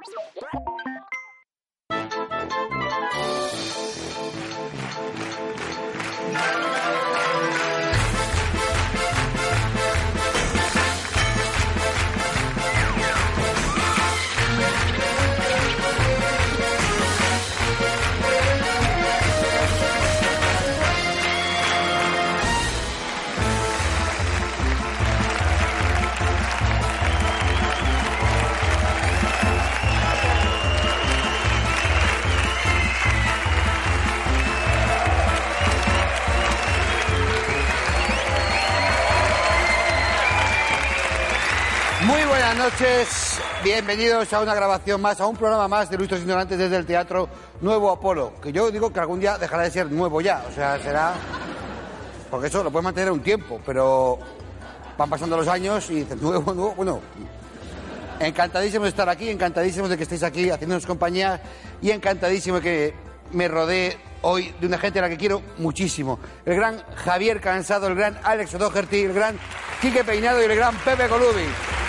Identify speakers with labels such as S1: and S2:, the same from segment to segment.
S1: Buenas noches, bienvenidos a una grabación más, a un programa más de Ilustres Ignorantes desde el Teatro Nuevo Apolo, que yo digo que algún día dejará de ser nuevo ya, o sea, será... Porque eso lo puede mantener un tiempo, pero van pasando los años y dices, nuevo, bueno... Encantadísimos de estar aquí, encantadísimos de que estéis aquí haciéndonos compañía y encantadísimo de que me rodee hoy de una gente a la que quiero muchísimo. El gran Javier Cansado, el gran Alex O'Doherty, el gran Quique Peinado y el gran Pepe Colubi.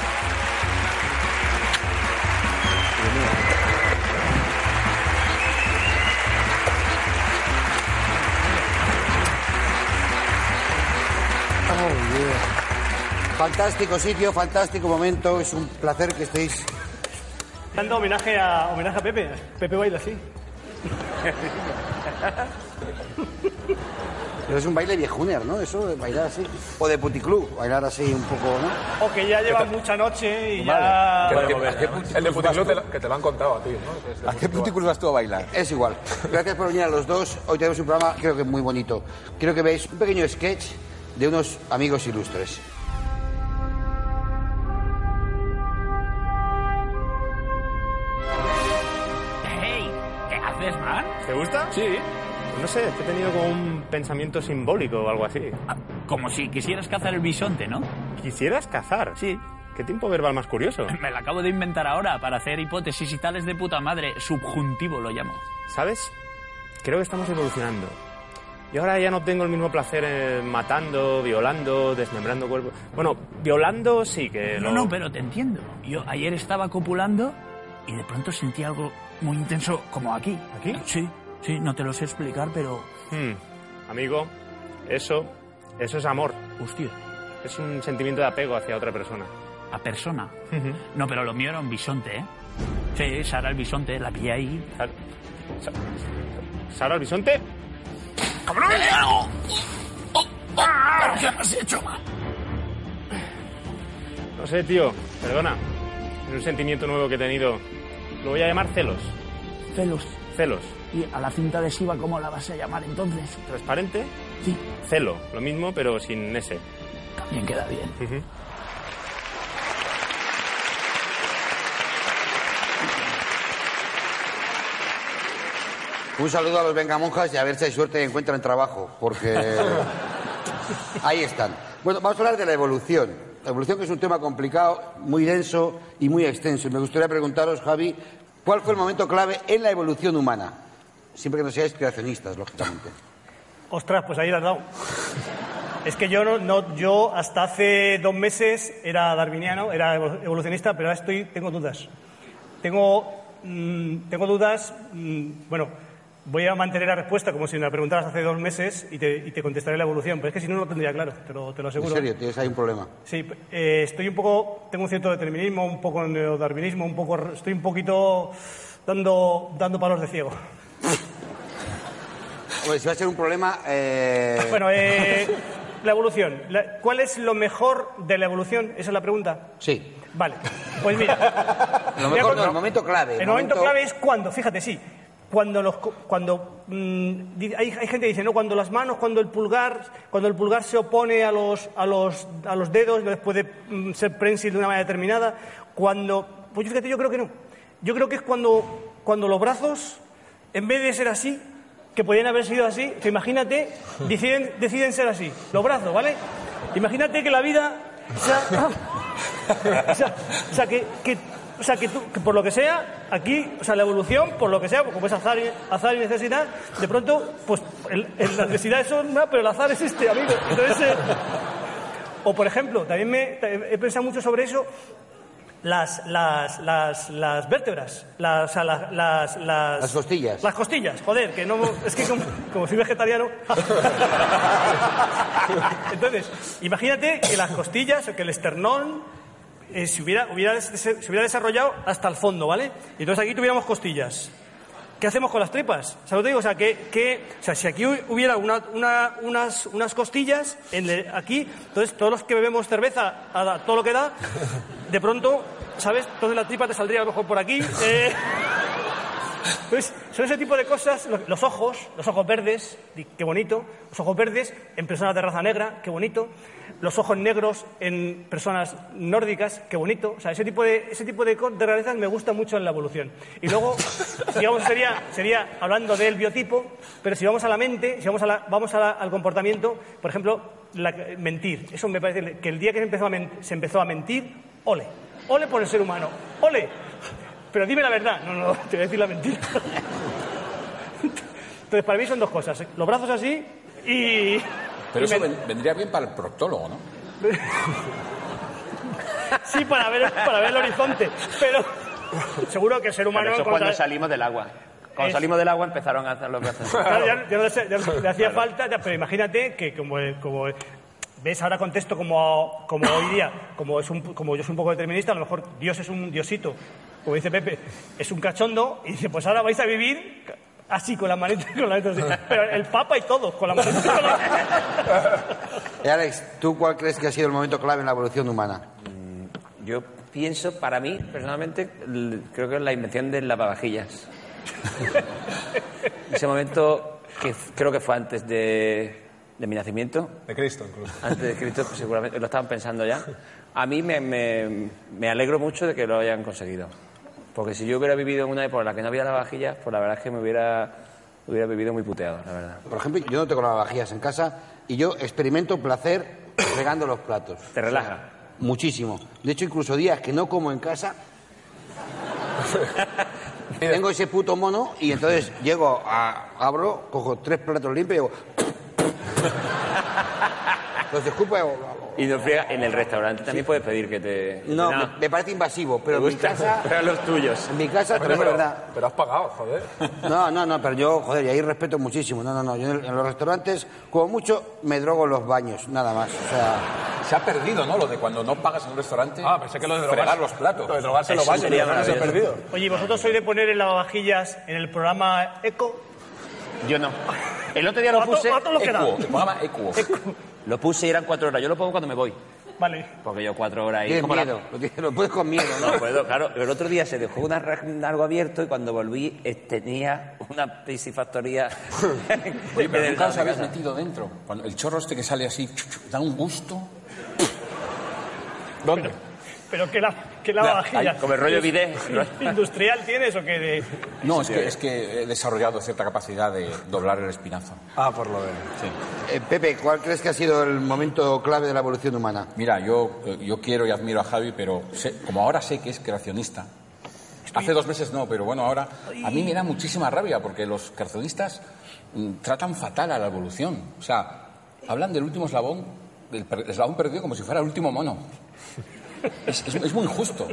S1: Fantástico sitio, fantástico momento, es un placer que estéis.
S2: Dando homenaje a Pepe. Pepe baila así.
S1: Pero es un baile viejuner, ¿no? Eso de bailar así. O de puticlub, bailar así un poco, ¿no?
S2: O que ya lleva mucha noche y ya...
S3: El de puticlub que te lo han contado a ti, ¿no?
S1: ¿A qué puticlub vas tú a bailar? Es igual. Gracias por venir a los dos. Hoy tenemos un programa, creo que muy bonito. Quiero que veáis un pequeño sketch de unos amigos ilustres.
S2: ¿Te gusta?
S4: Sí.
S2: Pues no sé, he tenido como un pensamiento simbólico o algo así.
S4: Como si quisieras cazar el bisonte, ¿no?
S2: ¿Quisieras cazar?
S4: Sí.
S2: ¿Qué tiempo verbal más curioso?
S4: Me la acabo de inventar ahora para hacer hipótesis y tales de puta madre. Subjuntivo lo llamo.
S2: ¿Sabes? Creo que estamos evolucionando. Y ahora ya no tengo el mismo placer matando, violando, desmembrando cuerpos. Bueno, violando sí que lo...
S4: No, pero te entiendo. Yo ayer estaba copulando y de pronto sentí algo muy intenso como aquí.
S2: ¿Aquí?
S4: Sí, no te lo sé explicar, pero...
S2: Amigo, eso es amor.
S4: Hostia.
S2: Es un sentimiento de apego hacia otra persona.
S4: ¿A persona? No, pero lo mío era un bisonte, ¿eh? Sí, Sara el bisonte, la pillé ahí.
S2: ¿Sara el bisonte?
S4: ¡Cabrón! ¿Qué me has hecho?
S2: No sé, tío, perdona. Es un sentimiento nuevo que he tenido. Lo voy a llamar celos.
S4: Celos. ¿Y a la cinta adhesiva cómo la vas a llamar entonces?
S2: ¿Transparente?
S4: Sí.
S2: Celo, lo mismo, pero sin S.
S4: También queda bien.
S1: Un saludo a los vengamonjas y a ver si hay suerte y encuentran trabajo, porque ahí están. Bueno, vamos a hablar de la evolución. La evolución, que es un tema complicado, muy denso y muy extenso. Y me gustaría preguntaros, Javi, ¿cuál fue el momento clave en la evolución humana? Siempre que no seáis creacionistas, lógicamente.
S2: Ostras, pues ahí lo has dado. Es que yo hasta hace 2 meses era darwiniano, era evolucionista, pero ahora tengo dudas. Tengo dudas, bueno... Voy a mantener la respuesta como si me la preguntaras hace 2 meses y te contestaré la evolución, pero es que si no, no lo tendría claro, te lo aseguro.
S1: ¿En serio? ¿Tienes ahí un problema?
S2: Sí, tengo un cierto determinismo, un poco neodarwinismo, estoy un poquito dando palos de ciego.
S1: Pues si va a ser un problema...
S2: Bueno, la evolución. ¿Cuál es lo mejor de la evolución? ¿Esa es la pregunta?
S1: Sí.
S2: Vale, pues mira.
S1: Lo mejor no, el momento clave.
S2: El momento clave es cuando, fíjate, sí. Hay gente que dice, no, cuando el pulgar se opone a los dedos, no puede ser prensil de una manera determinada. Pues fíjate, yo creo que no. Yo creo que es cuando los brazos, en vez de ser así, que podían haber sido así, que imagínate, deciden ser así, los brazos, ¿vale? Imagínate que la vida, o sea, que por lo que sea, aquí, o sea, la evolución, por lo que sea, como es azar y necesidad, de pronto, pues, la necesidad es una, pero el azar es este, amigo. Entonces, o por ejemplo, también he pensado mucho sobre eso, las vértebras, las
S1: costillas.
S2: Las costillas, joder, que no, es que como soy vegetariano. Entonces, imagínate que las costillas o que el esternón se hubiera desarrollado hasta el fondo, ¿vale? Y entonces aquí tuviéramos costillas. ¿Qué hacemos con las tripas? ¿Sabes lo que digo? O sea, si aquí hubiera unas costillas aquí, entonces todos los que bebemos cerveza, todo lo que da, de pronto, ¿sabes? Entonces la tripa te saldría a lo mejor por aquí. Entonces, son ese tipo de cosas. Los ojos verdes, qué bonito. Los ojos verdes en personas de raza negra, qué bonito. Los ojos negros en personas nórdicas, qué bonito. O sea, ese tipo de realezas me gusta mucho en la evolución. Y luego, digamos, sería hablando del biotipo, pero si vamos a la mente, si vamos al comportamiento, por ejemplo, mentir. Eso me parece que el día que se empezó a mentir, ole. Ole por el ser humano. Ole. Pero dime la verdad. No, te voy a decir la mentira. Entonces, para mí son dos cosas. Los brazos así y...
S5: Pero eso vendría bien para el proctólogo, ¿no?
S2: Sí, para ver el horizonte. Pero seguro que el ser humano...
S6: Pero eso cuando salimos del agua. Cuando salimos del agua empezaron a hacer lo que hacen.
S2: Claro, ya le hacía falta, pero imagínate que como ves, ahora contesto como hoy día, como yo soy un poco determinista, a lo mejor Dios es un diosito, como dice Pepe, es un cachondo, y dice, pues ahora vais a vivir así, con las manitas así. Pero el Papa y todos, con las manitas
S1: Alex, ¿tú cuál crees que ha sido el momento clave en la evolución humana?
S6: Yo pienso, para mí, personalmente, creo que es la invención de lavavajillas. Ese momento que creo que fue antes de mi nacimiento.
S3: De Cristo, incluso.
S6: Antes de Cristo, pues seguramente lo estaban pensando ya. A mí me alegro mucho de que lo hayan conseguido. Porque si yo hubiera vivido en una época en la que no había lavavajillas, pues la verdad es que me hubiera vivido muy puteado, la verdad.
S1: Por ejemplo, yo no tengo lavavajillas en casa y yo experimento placer regando los platos.
S6: ¿Te relaja?
S1: O sea, muchísimo. De hecho, incluso días que no como en casa... Tengo ese puto mono y entonces abro, cojo 3 platos limpios y digo... Los escupo y hago...
S6: Y no friega, en el restaurante también puedes pedir que te...
S1: No, me parece invasivo, pero en mi casa...
S6: Pero los tuyos.
S1: En mi casa,
S3: Bueno,
S1: pero es verdad.
S3: Pero has pagado, joder.
S1: No, pero yo, joder, y ahí respeto muchísimo. No, yo en los restaurantes, como mucho, me drogo en los baños, nada más. O sea...
S5: Se ha perdido, ¿no? Lo de cuando no pagas en un restaurante.
S3: Ah, pensé que lo de
S5: fregar los platos.
S3: Lo de drogarse en los
S6: Eso
S3: baños,
S6: sería
S3: no se ha
S6: maravilloso.
S3: perdido.
S2: Oye, ¿vosotros sois de poner el lavavajillas en el programa Eco?
S6: Yo no. El otro día lo puse...
S2: A todo lo que da.
S5: Equo, el programa Equo.
S6: Lo puse y eran 4 horas. Yo lo pongo cuando me voy.
S2: Vale.
S6: Porque yo 4 horas ahí...
S1: Tienes
S6: como
S1: miedo, lo puedes con miedo, ¿no?
S6: No puedo, claro. Pero el otro día se dejó algo abierto y cuando volví tenía una piscifactoría...
S5: Oye, pero nunca os habéis metido dentro. Cuando el chorro este que sale así, da un gusto.
S3: ¿Dónde?
S2: Pero ¿qué lavavajillas?
S6: Como el rollo bidet.
S2: ¿Industrial tienes o qué de...?
S5: No, es que he desarrollado cierta capacidad de doblar el espinazo.
S3: Ah, por lo de...
S5: Sí.
S1: Pepe, ¿cuál crees que ha sido el momento clave de la evolución humana?
S5: Mira, yo quiero y admiro a Javi, pero como ahora sé que es creacionista, hace 2 meses no, pero bueno, ahora a mí me da muchísima rabia porque los creacionistas tratan fatal a la evolución. O sea, hablan del último eslabón, del eslabón perdido como si fuera el último mono. Es muy injusto.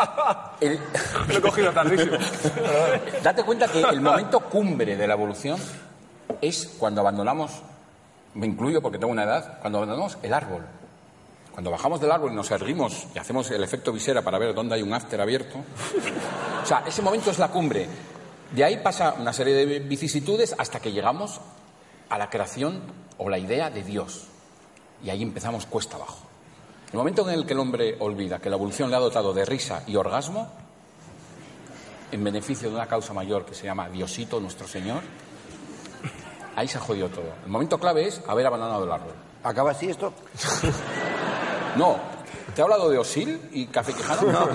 S3: Lo he cogido tardísimo.
S5: Date cuenta que el momento cumbre de la evolución es cuando abandonamos, me incluyo porque tengo una edad, cuando abandonamos el árbol. Cuando bajamos del árbol y nos erguimos y hacemos el efecto visera para ver dónde hay un after abierto. O sea, ese momento es la cumbre. De ahí pasa una serie de vicisitudes hasta que llegamos a la creación o la idea de Dios. Y ahí empezamos cuesta abajo. El momento en el que el hombre olvida que la evolución le ha dotado de risa y orgasmo, en beneficio de una causa mayor que se llama Diosito, nuestro Señor, ahí se ha jodido todo. El momento clave es haber abandonado el árbol.
S1: ¿Acaba así esto?
S5: No, ¿te he hablado de Osil y Café Quijano?
S1: No.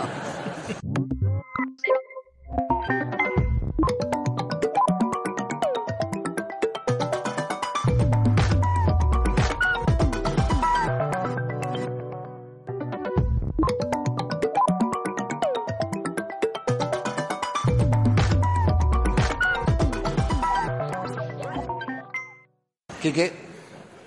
S1: Quique.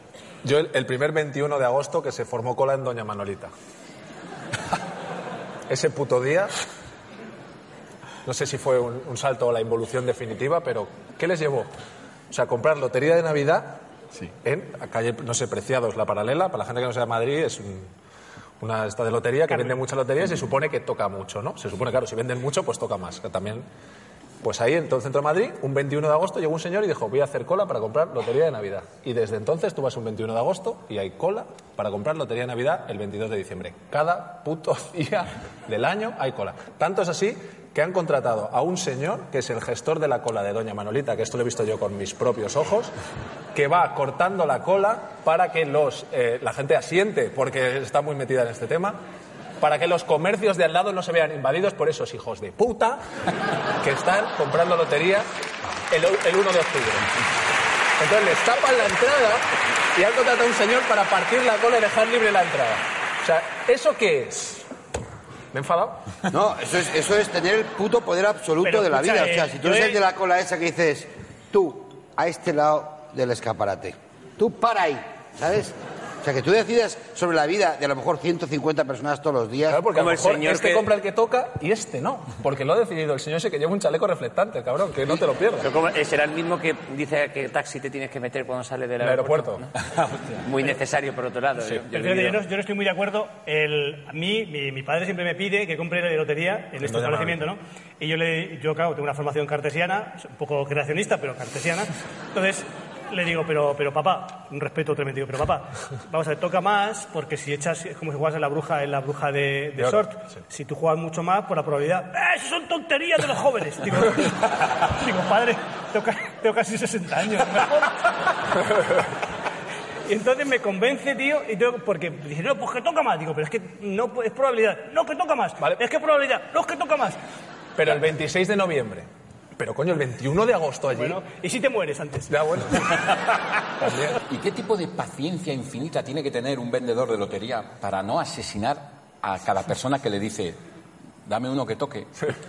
S3: Yo el primer 21 de agosto que se formó cola en Doña Manolita. ese puto día. No sé si fue un salto o la involución definitiva, pero ¿qué les llevó? O sea, comprar lotería de Navidad en la calle, no sé, Preciados, La Paralela. Para la gente que no sea de Madrid, es una esta de lotería que vende mucha lotería y se supone que toca mucho, ¿no? Se supone, claro, si venden mucho, pues toca más. Que también, pues ahí en todo el centro de Madrid, un 21 de agosto llegó un señor y dijo, voy a hacer cola para comprar lotería de Navidad. Y desde entonces tú vas un 21 de agosto y hay cola para comprar lotería de Navidad el 22 de diciembre. Cada puto día del año hay cola. Tanto es así que han contratado a un señor, que es el gestor de la cola de Doña Manolita, que esto lo he visto yo con mis propios ojos, que va cortando la cola para que la gente asiente, porque está muy metida en este tema, para que los comercios de al lado no se vean invadidos por esos hijos de puta que están comprando lotería el 1 de octubre. Entonces les tapan la entrada y han contratado a un señor para partir la cola y dejar libre la entrada. O sea, ¿eso qué es? ¿Me he enfadado?
S1: No, eso es tener el puto poder absoluto
S2: Pero,
S1: de la
S2: escucha,
S1: vida. O sea, si tú eres el de la cola esa que dices, tú, a este lado del escaparate, tú para ahí, ¿sabes? O sea, que tú decidas sobre la vida de a lo mejor 150 personas todos los días.
S3: Claro, porque a
S6: Como
S3: lo
S6: el
S3: mejor
S6: señor
S3: este
S6: que-
S3: compra el que toca y este no. Porque lo ha decidido el señor ese que lleva un chaleco reflectante, cabrón, que no te lo pierdas.
S6: Pero será el mismo que dice que taxi te tienes que meter cuando sales del
S3: El aeropuerto.
S6: ¿no? Muy necesario, por otro lado. Yo
S2: Pero
S6: he vivido-
S2: yo no estoy muy de acuerdo. A mí, mi padre siempre me pide que compre de lotería en este
S3: Doña
S2: establecimiento, ¿no? Y yo, claro, tengo una formación cartesiana, un poco creacionista, pero cartesiana. Entonces, le digo, pero papá, un respeto tremendo, digo, pero papá, vamos a ver, toca más, porque si echas, es como si juegas en la bruja de
S3: De oro,
S2: Sort.
S3: sí.
S2: Si tú juegas mucho más, por la probabilidad, ¡eso son tonterías de los jóvenes! Digo, padre, tengo casi 60 años, no me jodas. Y entonces me convence, tío, porque dice, no, pues que toca más. Digo, pero es que no es probabilidad. No, que toca más.
S3: Vale.
S2: Es que es probabilidad. No, es que toca más.
S3: Pero el 26 de noviembre. Pero coño, el 21 de agosto allí.
S2: Bueno, ¿y si te mueres antes?
S3: Ya, bueno. También.
S5: ¿Y qué tipo de paciencia infinita tiene que tener un vendedor de lotería para no asesinar a cada persona que le dice, dame uno que toque?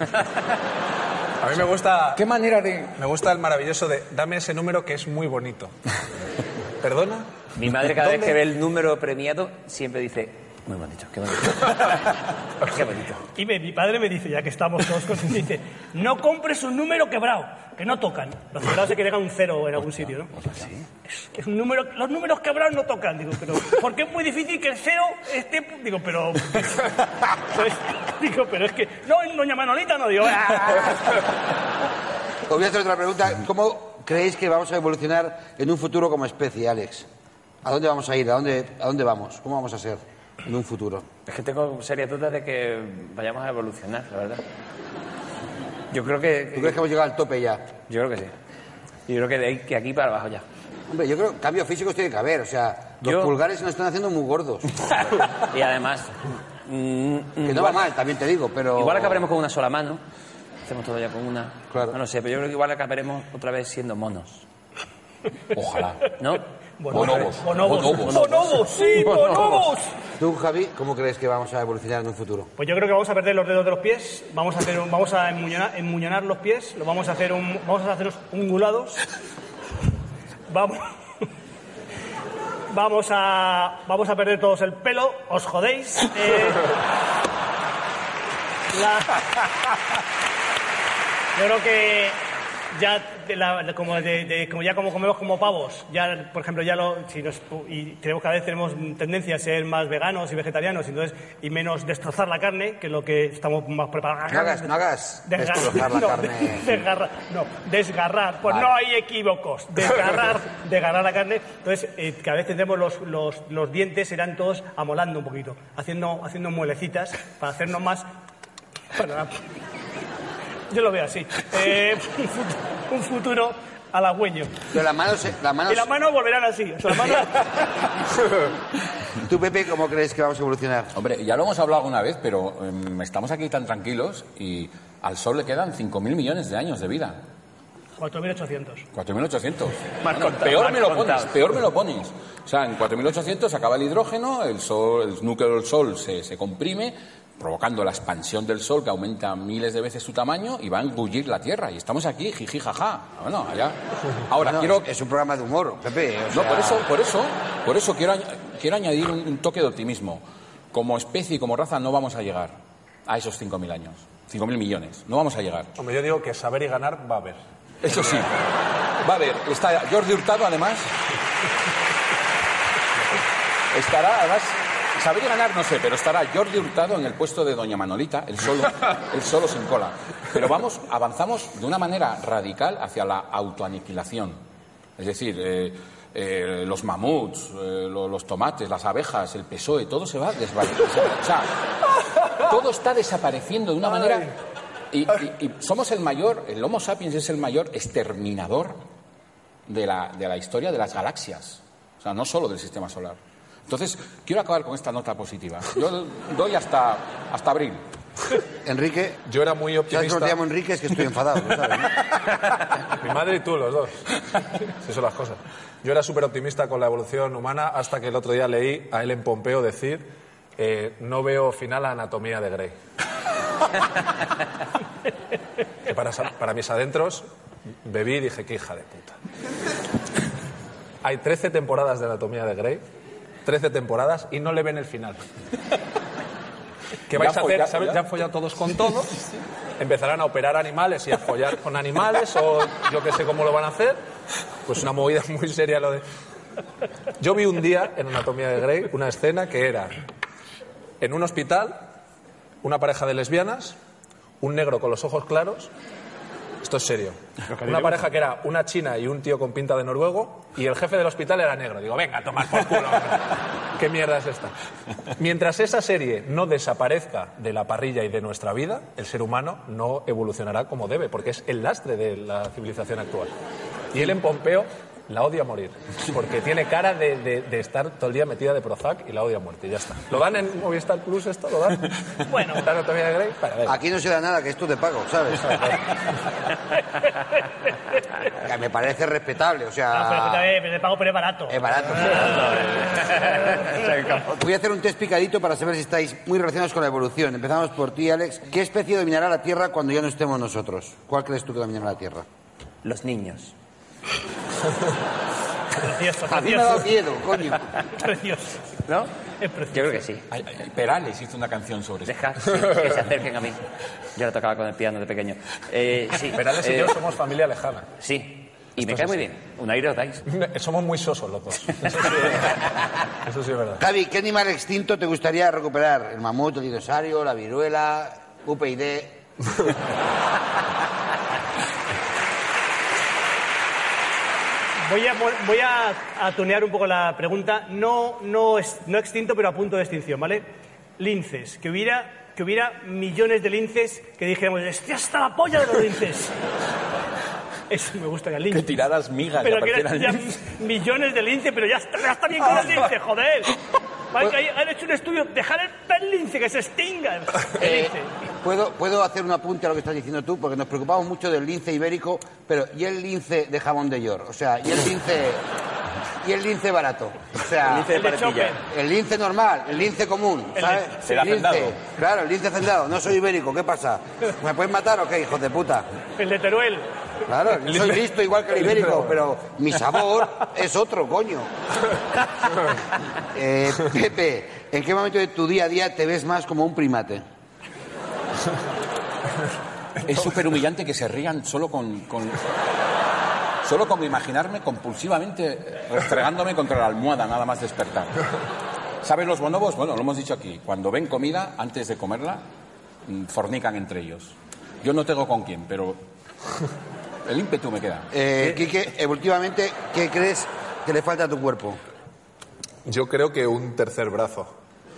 S3: A mí me gusta...
S5: ¿Qué manera de...?
S3: Me gusta el maravilloso de dame ese número que es muy bonito. ¿Perdona?
S6: Mi madre cada vez
S3: ¿Dónde?
S6: que ve el número premiado siempre dice, muy bonito, qué bonito. Qué bonito.
S2: Y mi padre me dice, ya que estamos todos con dice, no compres un número quebrado, que no tocan. Los quebrados se quedan un cero en algún sitio, ¿no? Es un número, los números quebrados no tocan. Digo, pero porque es muy difícil que el cero esté... Digo, pero es que... No, en Doña Manolita no, digo...
S1: Os voy a hacer otra pregunta. ¿Cómo creéis que vamos a evolucionar en un futuro como especie, Alex? ¿A dónde vamos a ir? ¿A dónde vamos? ¿Cómo vamos a ser en un futuro?
S6: Es que tengo serias dudas de que vayamos a evolucionar, la verdad. Yo creo que...
S1: ¿Tú crees que hemos llegado al tope ya?
S6: Yo creo que sí. Yo creo que aquí para abajo ya.
S1: Hombre, yo creo que cambios físicos tiene que haber. O sea, los pulgares se nos están haciendo muy gordos.
S6: Y además...
S1: Que no va mal, también te digo, pero...
S6: Igual acabaremos con una sola mano. Hacemos todo ya con una.
S1: Claro.
S6: No lo sé, pero yo creo que igual acabaremos otra vez siendo monos.
S5: Ojalá.
S6: ¿No?
S5: Bonobos.
S2: ¡Bonobos! ¡Sí, bonobos!
S1: Tú, Javi, ¿cómo crees que vamos a evolucionar en un futuro?
S2: Pues yo creo que vamos a perder los dedos de los pies, vamos a enmuñonar los pies, vamos a hacerlos ungulados, vamos a perder todos el pelo, os jodéis. Yo creo que ya como comemos como pavos, ya por ejemplo y cada vez tenemos tendencia a ser más veganos y vegetarianos, entonces y menos destrozar la carne, que es lo que estamos más preparados.
S1: No hagas destrozar la carne.
S2: Desgarrar, pues
S1: Vale.
S2: no hay equívocos. Desgarrar la carne. Entonces cada vez tendremos los dientes serán todos amolando un poquito, haciendo muelecitas para hacernos más. Bueno, yo lo veo así. Un futuro halagüeño.
S1: Pero las manos...
S2: Y las manos volverán así. O sea, las manos...
S1: Tú, Pepe, ¿cómo crees que vamos a evolucionar?
S5: Hombre, ya lo hemos hablado alguna vez, pero estamos aquí tan tranquilos y al Sol le quedan 5.000 millones de años de vida.
S2: 4.800.
S5: 4.800.
S6: Mal
S5: Bueno,
S6: contado,
S5: peor
S6: mal
S5: me lo
S6: contado.
S5: pones, peor me lo pones. O sea, en 4.800 acaba el hidrógeno, el núcleo del Sol se comprime, provocando la expansión del Sol que aumenta miles de veces su tamaño y va a engullir la Tierra. Y estamos aquí, jiji, jaja. Bueno, allá. Ahora,
S1: Bueno, es un programa de humor, Pepe. o
S5: No,
S1: sea,
S5: por eso quiero añadir un toque de optimismo. Como especie y como raza no vamos a llegar. a esos 5.000 años. 5.000 millones. No vamos a llegar.
S3: Hombre, yo digo que saber y ganar va a haber.
S5: Eso sí. Va a haber. Está Jordi Hurtado, además. Estará, además, saber y ganar no sé, pero estará Jordi Hurtado en el puesto de doña Manolita, él solo sin cola. Pero avanzamos de una manera radical hacia la autoaniquilación. Es decir, los mamuts, los tomates, las abejas, el PSOE, todo se va desvaneciendo. O sea, todo está desapareciendo de una manera... Y somos el Homo sapiens es el mayor exterminador de la historia de las galaxias. O sea, no solo del sistema solar. Entonces, quiero acabar con esta nota positiva. Yo doy hasta abril.
S1: Enrique,
S3: Yo era muy
S1: ¿sabes
S3: optimista.
S1: cómo te llamo Enrique? Es que estoy enfadado, ¿sabes?
S3: Mi madre y tú, los dos. Esas son las cosas. Yo era súper optimista con la evolución humana hasta que el otro día leí a Ellen Pompeo decir no veo final a Anatomía de Grey. Que para mis adentros bebí y dije, qué hija de puta. Hay 13 temporadas de Anatomía de Grey, 13 temporadas y no le ven el final. ¿Qué vais a hacer? ¿Sabes? Ya han follado todos con todo. Empezarán a operar animales y a follar con animales, o yo que sé cómo lo van a hacer. Pues una movida muy seria lo de... Yo vi un día en Anatomía de Grey una escena que era en un hospital, una pareja de lesbianas, un negro con los ojos claros. Esto es serio. Una pareja que era una china y un tío con pinta de noruego, y el jefe del hospital era negro. Digo, venga, a tomar por culo, hombre. ¿Qué mierda es esta? Mientras esa serie no desaparezca de la parrilla y de nuestra vida, el ser humano no evolucionará como debe, porque es el lastre de la civilización actual. Y Ellen Pompeo la odia a morir, porque tiene cara de estar todo el día metida de Prozac y la odia a muerte, y ya está. ¿Lo dan en Movistar Plus esto? ¿Lo dan?
S2: Bueno.
S3: ¿La Anatomía de Grey? Venga.
S1: Aquí no se da nada, que esto de pago, ¿sabes? Que me parece respetable, o sea...
S2: pero te pago, pero es barato.
S1: Es barato. Voy a hacer un test picadito para saber si estáis muy relacionados con la evolución. Empezamos por ti, Alex. ¿Qué especie dominará la Tierra cuando ya no estemos nosotros? ¿Cuál crees tú que dominará la Tierra?
S6: Los niños.
S2: Precioso,
S1: A mí me ha dado miedo, coño.
S2: Precioso.
S6: ¿No?
S2: Es precioso.
S6: Yo creo que sí.
S5: Perales hizo una canción sobre eso.
S6: Deja que se acerquen a mí. Yo lo tocaba con el piano de pequeño. Sí.
S3: Perales y yo somos familia lejana.
S6: Sí. Y me cae muy bien. Un aire os dais.
S3: Somos muy sosos los dos. Eso sí es verdad.
S1: Javi, ¿qué animal extinto te gustaría recuperar? ¿El mamut, el dinosaurio, la viruela, UPyD?
S2: Voy a tunear un poco la pregunta. No extinto, pero a punto de extinción, ¿vale? Linces. Que hubiera millones de linces que dijéramos, estoy hasta la polla de los linces. Eso me gusta, el lince.
S5: Que tiraras migas.
S2: Pero que eran millones de linces, pero ya está bien con el lince, joder. Han hecho un estudio, dejar el lince, que se extinga. El lince.
S1: ¿Puedo hacer un apunte a lo que estás diciendo tú? Porque nos preocupamos mucho del lince ibérico, pero ¿y el lince de jamón de York? O sea, ¿y el lince barato? O sea,
S6: El lince de paletilla.
S1: el lince normal, el lince común, ¿sabes?
S5: El hacendado.
S1: Claro, el lince hacendado. No soy ibérico, ¿qué pasa? ¿Me puedes matar o qué, hijos de puta?
S2: El de Teruel.
S1: Claro, soy listo igual que el ibérico, pero mi sabor es otro, coño. Pepe, ¿en qué momento de tu día a día te ves más como un primate?
S5: Es súper humillante que se rían solo con imaginarme compulsivamente restregándome contra la almohada nada más despertar. ¿Sabes los bonobos? Bueno, lo hemos dicho aquí. Cuando ven comida, antes de comerla, fornican entre ellos. Yo no tengo con quién, pero el ímpetu me queda.
S1: Quique, evolutivamente, ¿qué crees que le falta a tu cuerpo?
S3: Yo creo que un tercer brazo.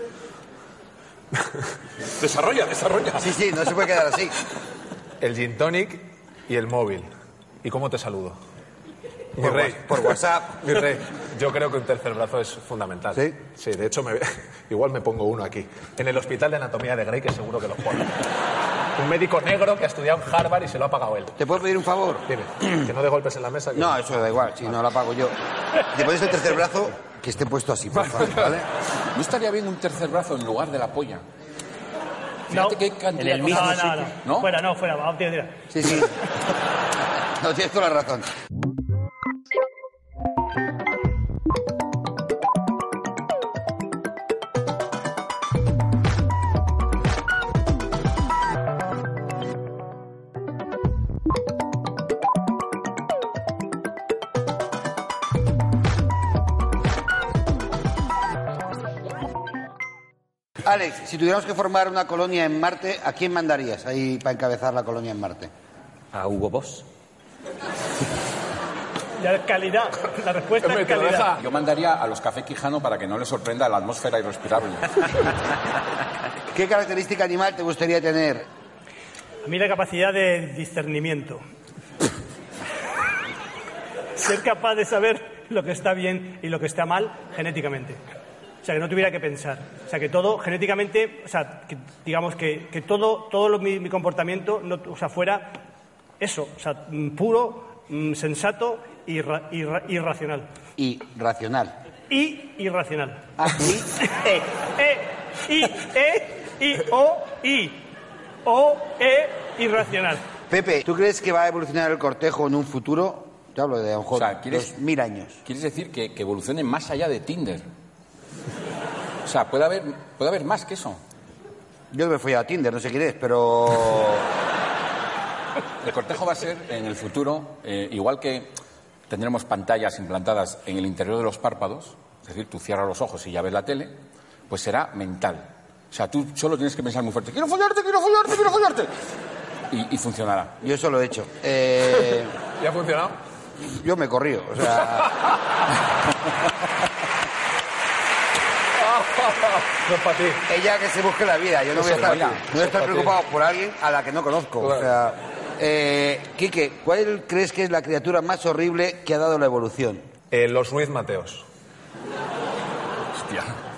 S3: Desarrolla.
S1: Sí, no se puede quedar así.
S3: El gin tonic y el móvil. ¿Y cómo te saludo? Mi rey.
S1: Por WhatsApp.
S3: Mi rey. Yo creo que un tercer brazo es fundamental.
S1: ¿Sí?
S3: Sí, de hecho, igual me pongo uno aquí. En el Hospital de Anatomía de Grey, que seguro que lo pone. Un médico negro que ha estudiado en Harvard y se lo ha pagado él.
S1: ¿Te puedo pedir un favor?
S3: Dime, que no dé golpes en la mesa.
S1: No, eso da igual, si no lo pago yo. ¿Te pones el tercer brazo? Que esté puesto así, por favor, ¿vale?
S5: ¿No estaría bien un tercer brazo en lugar de la polla?
S2: No.
S5: Fíjate que hay cantidad
S6: En el
S5: de
S6: mismo
S5: cosas.
S2: No.
S5: ¿No?
S2: Fuera, vamos, tira.
S1: Sí. No, tienes toda la razón. Alex, si tuviéramos que formar una colonia en Marte, ¿a quién mandarías ahí para encabezar la colonia en Marte?
S6: A Hugo Boss.
S2: Ya es calidad. La respuesta es calidad.
S5: Yo mandaría a los Café Quijano para que no les sorprenda la atmósfera irrespirable.
S1: ¿Qué característica animal te gustaría tener?
S2: A mí la capacidad de discernimiento. Ser capaz de saber lo que está bien y lo que está mal genéticamente. O sea, que no tuviera que pensar. O sea, que todo genéticamente, o sea, que, digamos que todo mi comportamiento no, o sea, fuera eso, o sea, puro, sensato y irracional.
S1: Irracional.
S2: Y irracional.
S1: Ah,
S2: irracional.
S1: Pepe, ¿tú crees que va a evolucionar el cortejo en un futuro? Te hablo de a lo mejor 2000 años.
S5: ¿Quieres decir que evolucione más allá de Tinder? O sea, puede haber más que eso.
S1: Yo me fui a Tinder, no sé quién es, pero...
S5: El cortejo va a ser, en el futuro, igual que tendremos pantallas implantadas en el interior de los párpados, es decir, tú cierras los ojos y ya ves la tele, pues será mental. O sea, tú solo tienes que pensar muy fuerte, quiero follarte, quiero follarte, quiero follarte. Y funcionará.
S1: Yo eso lo he hecho.
S3: ¿Y ha funcionado?
S1: Yo me corrí, o sea...
S3: No es para ti.
S1: Ella que se busque la vida, yo no voy a estar preocupado por alguien a la que no conozco.
S3: Claro.
S1: O sea, Quique, ¿cuál crees que es la criatura más horrible que ha dado la evolución?
S3: Los Ruiz Mateos.
S5: Hostia.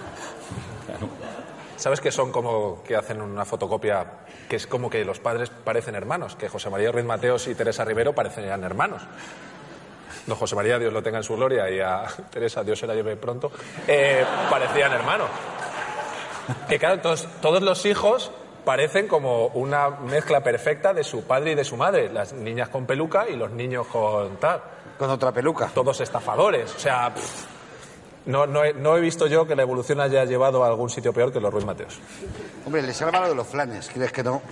S3: ¿Sabes que son como que hacen una fotocopia que es como que los padres parecen hermanos? Que José María Ruiz Mateos y Teresa Rivero parecían hermanos. No, José María, Dios lo tenga en su gloria, y a Teresa, Dios se la lleve pronto, parecían hermanos. Que claro, todos los hijos parecen como una mezcla perfecta de su padre y de su madre. Las niñas con peluca y los niños con tal.
S1: Con otra peluca.
S3: Todos estafadores. O sea, no he visto yo que la evolución haya llevado a algún sitio peor que los Ruiz Mateos.
S1: Hombre, les salva lo de los flanes, ¿crees que no?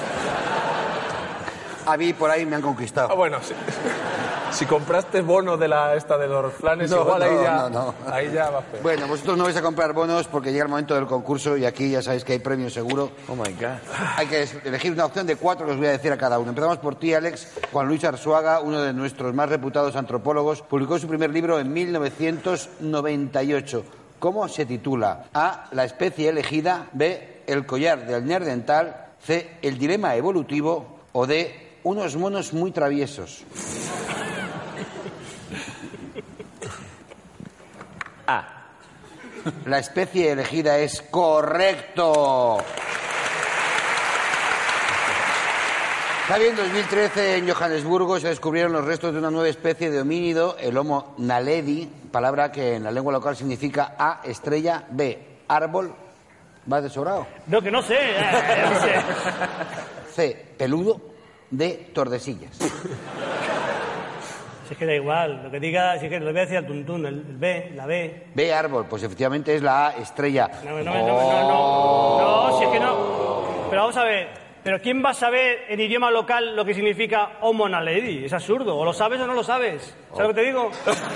S1: A mí por ahí me han conquistado.
S3: Ah, bueno, sí. Si compraste bono de de los flanes, igual ahí ya va feo.
S1: Bueno, vosotros no vais a comprar bonos porque llega el momento del concurso y aquí ya sabéis que hay premio seguro.
S6: Oh my God.
S1: Hay que elegir una opción de 4 que os voy a decir a cada uno. Empezamos por ti, Alex. Juan Luis Arzuaga, uno de nuestros más reputados antropólogos, publicó su primer libro en 1998. ¿Cómo se titula? A. La especie elegida. B. El collar del neandertal. C. El dilema evolutivo. O D. Unos monos muy traviesos.
S6: A.
S1: La especie elegida es correcto. Javi, en 2013 en Johannesburgo se descubrieron los restos de una nueva especie de homínido, el Homo naledi, palabra que en la lengua local significa A, estrella, B, árbol. ¿Vas de sobrado?
S2: No, que no sé. No sé.
S1: C, peludo, D, tordesillas.
S2: Si es que da igual, lo que diga, si es que lo voy a decir al tuntún, el B, la B.
S1: B, árbol, pues efectivamente es la A, estrella.
S2: No, si es que no. Pero vamos a ver, pero ¿quién va a saber en idioma local lo que significa Homo naledi? Es absurdo, o lo sabes o no lo sabes. ¿Sabes lo que te digo?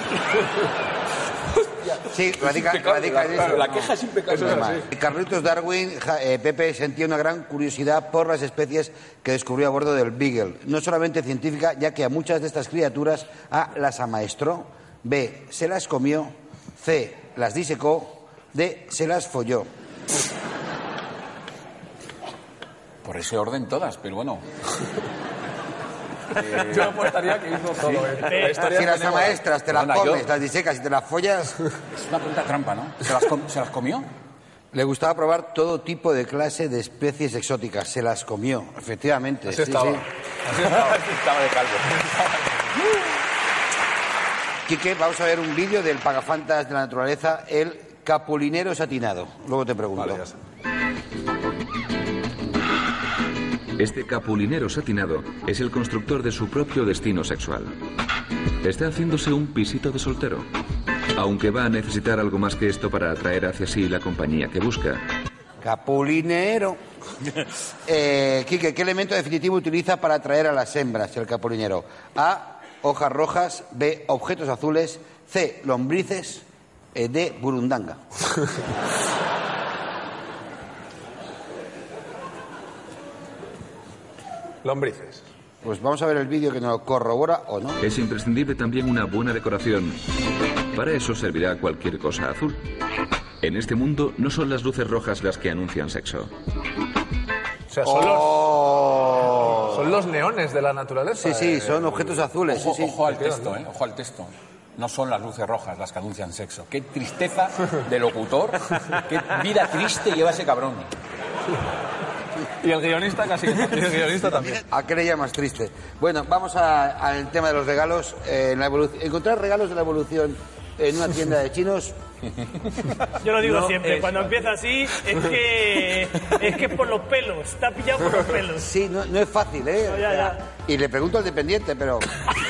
S1: Sí, radica en eso.
S5: La queja es impecable.
S1: Carlitos Darwin, Pepe, sentía una gran curiosidad por las especies que descubrió a bordo del Beagle. No solamente científica, ya que a muchas de estas criaturas A, las amaestró, B, se las comió, C, las disecó, D, se las folló.
S5: Por ese orden todas, pero bueno.
S3: Yo apostaría que hizo todo. La historia
S1: Si las amaestras te las
S5: Perdona,
S1: comes,
S5: yo-
S1: las disecas y te las follas...
S5: Es una pregunta trampa, ¿no? ¿Se las comió?
S1: Le gustaba probar todo tipo de clase de especies exóticas. Se las comió, efectivamente.
S3: Así
S1: sí,
S3: estaba.
S1: sí.
S3: Así estaba.
S5: Estaba de calvo.
S1: Quique, vamos a ver un vídeo del pagafantas de la naturaleza, el capulinero satinado. Luego te pregunto.
S3: Vale, ya está.
S7: Este capulinero satinado es el constructor de su propio destino sexual. Está haciéndose un pisito de soltero, aunque va a necesitar algo más que esto para atraer hacia sí la compañía que busca.
S1: Capulinero. Quique, ¿qué elemento definitivo utiliza para atraer a las hembras el capulinero? A, hojas rojas, B, objetos azules, C, lombrices, D, burundanga.
S3: Lombrices.
S1: Pues vamos a ver el vídeo que nos corrobora o no.
S7: Es imprescindible también una buena decoración. Para eso servirá cualquier cosa azul. En este mundo no son las luces rojas las que anuncian sexo.
S3: O sea, son los neones de la naturaleza.
S1: Sí, son objetos azules.
S5: Ojo,
S1: sí, sí.
S5: ojo al texto, ¿eh? Ojo al texto. No son las luces rojas las que anuncian sexo. Qué tristeza de locutor, qué vida triste lleva ese cabrón.
S3: Y el guionista también.
S1: ¿A qué le llamas triste? Bueno, vamos al tema de los regalos. Encontrar regalos de la evolución en una tienda de chinos.
S2: Yo lo digo siempre, cuando empieza así es que por los pelos, está pillado por los pelos.
S1: Sí, no es fácil, ¿eh?
S2: No, ya.
S1: Y le pregunto al dependiente, pero...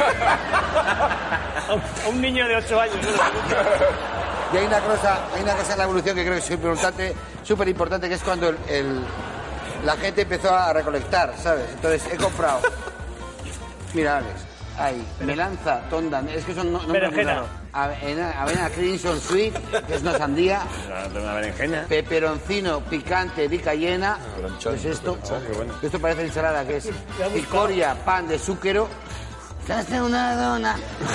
S2: A un niño de 8 años.
S1: Y hay una cosa en la evolución que creo que es súper importante, que es cuando la gente empezó a recolectar, ¿sabes? Entonces he comprado... Mira, Alex, hay melanza, tonda, es que son nombres muy raros. Avena Crimson Sweet, que es una sandía.
S6: Una berenjena.
S1: Peperoncino picante di cayena. ¿Qué es esto? Esto parece ensalada, que es cicoria, pan de zúquero. ¿Te hace una dona?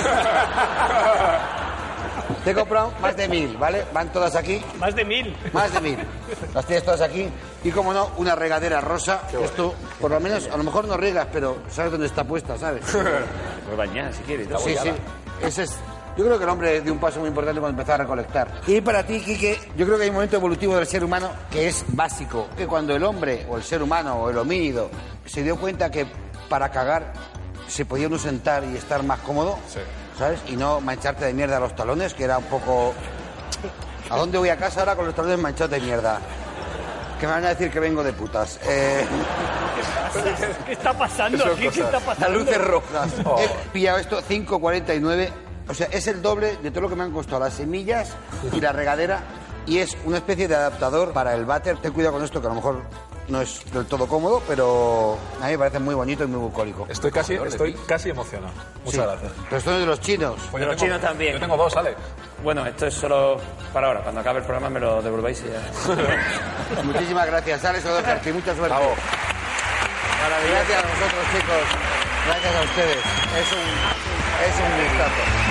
S1: Te he comprado más de 1000, ¿vale? Van todas aquí.
S2: Más de 1000.
S1: Más de 1000. Las tienes todas aquí. Y como no, una regadera rosa. Que esto, por lo menos, a lo mejor no riegas, pero sabes dónde está puesta, ¿sabes?
S6: Puedes bañar si quieres.
S1: Sí. Ese es... Yo creo que el hombre dio un paso muy importante cuando empezó a recolectar. Y para ti, Quique, yo creo que hay un momento evolutivo del ser humano que es básico. Que cuando el hombre, o el ser humano, o el homínido, se dio cuenta que para cagar se podía uno sentar y estar más cómodo, ¿sabes? Y no mancharte de mierda los talones, que era un poco... ¿A dónde voy a casa ahora con los talones manchados de mierda? Que me van a decir que vengo de putas.
S2: ¿Qué está pasando aquí? ¿Qué está pasando?
S1: Las luces rojas. He pillado esto, 5,49. O sea, es el doble de todo lo que me han costado las semillas y la regadera. Y es una especie de adaptador para el váter. Ten cuidado con esto, que a lo mejor no es del todo cómodo, pero a mí me parece muy bonito y muy bucólico.
S3: Estoy casi emocionado. Muchas gracias.
S1: Pero esto es de los chinos.
S6: Pues de los chinos también.
S3: Yo tengo 2, Alex.
S6: Bueno, esto es solo para ahora. Cuando acabe el programa me lo devolvéis y ya.
S1: Muchísimas gracias, Alex O'Doherty. Mucha suerte.
S3: Bravo.
S1: Gracias a vosotros, chicos. Gracias a ustedes. Es un gustazo.